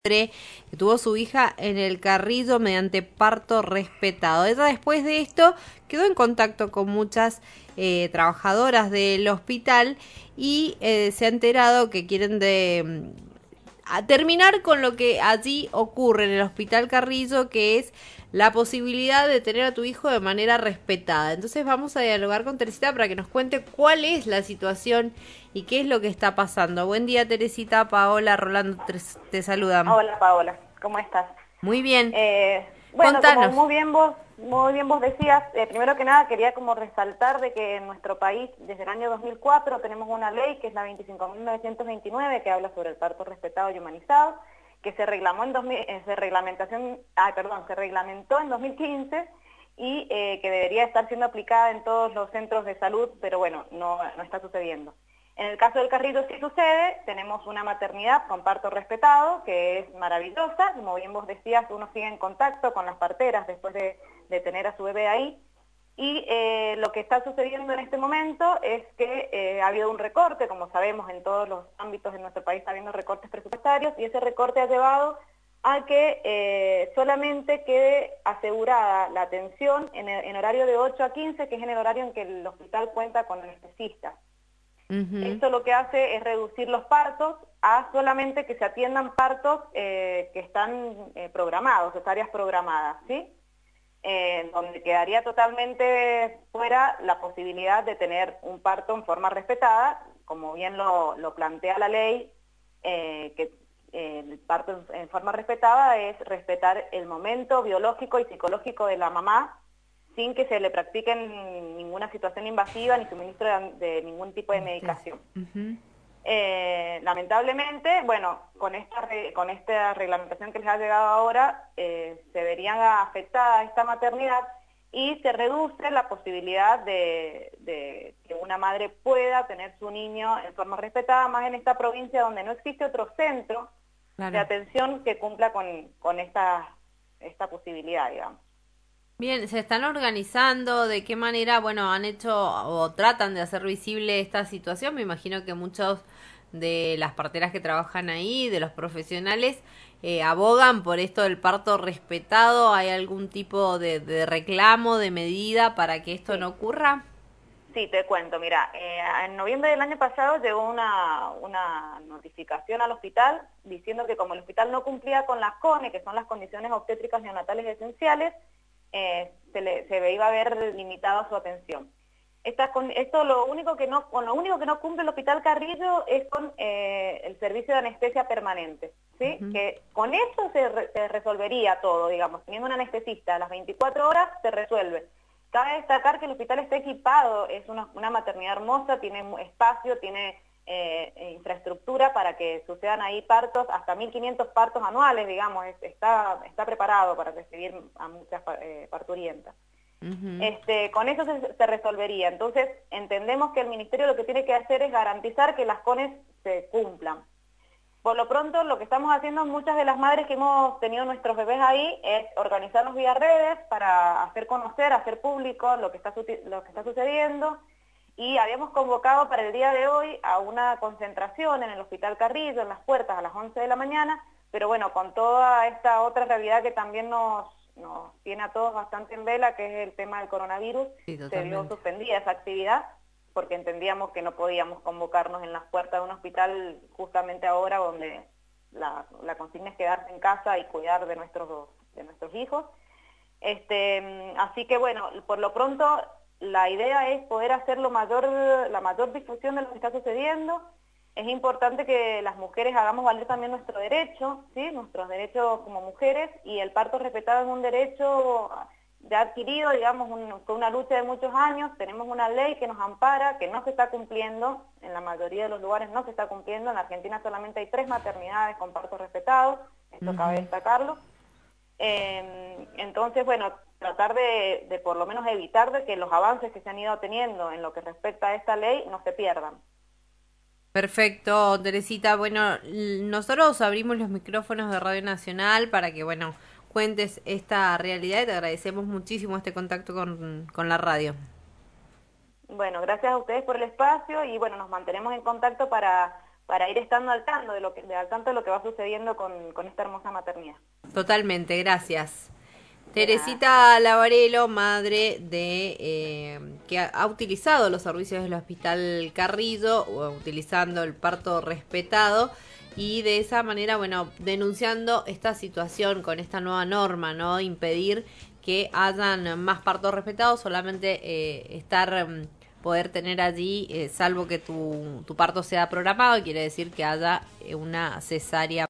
que tuvo su hija en el Carrillo mediante parto respetado. Ella después de esto quedó en contacto con muchas trabajadoras del hospital y se ha enterado que quieren a terminar con lo que allí ocurre en el Hospital Carrillo, que es la posibilidad de tener a tu hijo de manera respetada. Entonces vamos a dialogar con Teresita para que nos cuente cuál es la situación y qué es lo que está pasando. Buen día, Teresita. Paola, Rolando te saludan. Hola Paola, ¿cómo estás? Muy bien. Bueno, como Contanos. muy bien vos decías, primero que nada quería como resaltar de que en nuestro país desde el año 2004 tenemos una ley que es la 25.929 que habla sobre el parto respetado y humanizado, que se reglamentó se reglamentó en 2015 y que debería estar siendo aplicada en todos los centros de salud, pero bueno, no está sucediendo. En el caso del Carrillo sí sucede, tenemos una maternidad con parto respetado, que es maravillosa, como bien vos decías, uno sigue en contacto con las parteras después de tener a su bebé ahí, y lo que está sucediendo en este momento es que ha habido un recorte, como sabemos en todos los ámbitos de nuestro país está habiendo recortes presupuestarios, y ese recorte ha llevado a que solamente quede asegurada la atención en horario de 8 a 15, que es en el horario en que el hospital cuenta con anestesistas. Ujú. Esto lo que hace es reducir los partos a solamente que se atiendan partos que están programados, cesáreas programadas, ¿sí? Donde quedaría totalmente fuera la posibilidad de tener un parto en forma respetada, como bien lo plantea la ley, que el parto en forma respetada es respetar el momento biológico y psicológico de la mamá, sin que se le practiquen ninguna situación invasiva ni suministro de ningún tipo de Anestesia. medicación. Ujú. Lamentablemente, bueno, con esta reglamentación que les ha llegado ahora, se vería afectada esta maternidad y se reduce la posibilidad de que una madre pueda tener su niño en forma respetada, más en esta provincia donde no existe otro centro de Claro. atención que cumpla con esta posibilidad, digamos. Bien, ¿se están organizando? ¿De qué manera, bueno, han hecho o tratan de hacer visible esta situación? Me imagino que muchos de las parteras que trabajan ahí, de los profesionales, abogan por esto del parto respetado. ¿Hay algún tipo de reclamo, de medida para que esto no Sí. ocurra? Sí, te cuento, mira, en noviembre del año pasado llegó una notificación al hospital diciendo que como el hospital no cumplía con las CONE, que son las condiciones obstétricas neonatales esenciales, se iba a ver limitada su atención. Esto con lo único que no cumple el Hospital Carrillo es con el servicio de anestesia permanente, ¿sí? Ujú. Que con eso se resolvería todo, digamos, teniendo un anestesista a las 24 horas se resuelve. Cabe destacar que el hospital está equipado, es una maternidad hermosa, tiene espacio, tiene infraestructura para que sucedan ahí partos, hasta 1.500 partos anuales, digamos, está preparado para recibir a muchas parturientas. Ujú. Con eso se resolvería. Entonces, entendemos que el Ministerio lo que tiene que hacer es garantizar que las CONES se cumplan. Por lo pronto, lo que estamos haciendo muchas de las madres que hemos tenido nuestros bebés ahí es organizarnos vía redes para hacer conocer, hacer público lo que está sucediendo. Y habíamos convocado para el día de hoy a una concentración en el Hospital Carrillo, en las puertas, a las 11 de la mañana, pero bueno, con toda esta otra realidad que también nos tiene a todos bastante en vela, que es el tema del coronavirus, Sí, se vio totalmente. suspendida esa actividad porque entendíamos que no podíamos convocarnos en las puertas de un hospital justamente ahora donde la consigna es quedarse en casa y cuidar de nuestros hijos. Así que bueno, por lo pronto la idea es poder hacer la mayor difusión de lo que está sucediendo. Es importante que las mujeres hagamos valer también nuestro derecho, ¿sí? Nuestros derechos como mujeres, y el parto respetado es un derecho ya adquirido, digamos, fue una lucha de muchos años. Tenemos una ley que nos ampara, que no se está cumpliendo, en la mayoría de los lugares no se está cumpliendo. En Argentina solamente hay 3 maternidades con parto respetado, esto cabe Ujú. destacarlo. Entonces, bueno, tratar de por lo menos evitar de que los avances que se han ido teniendo en lo que respecta a esta ley no se pierdan. Perfecto, Teresita. Bueno, nosotros abrimos los micrófonos de Radio Nacional para que, bueno, cuentes esta realidad y te agradecemos muchísimo este contacto con la radio. Bueno, gracias a ustedes por el espacio y bueno, nos mantenemos en contacto para ir estando al tanto al tanto de lo que va sucediendo con esta hermosa maternidad. Totalmente, gracias. De nada. Teresita Lavarelo, madre de que ha utilizado los servicios del Hospital Carrillo, utilizando el parto respetado, y de esa manera, bueno, denunciando esta situación con esta nueva norma, ¿no? Impedir que hayan más partos respetados, solamente poder tener allí, salvo que tu parto sea programado, quiere decir que haya una cesárea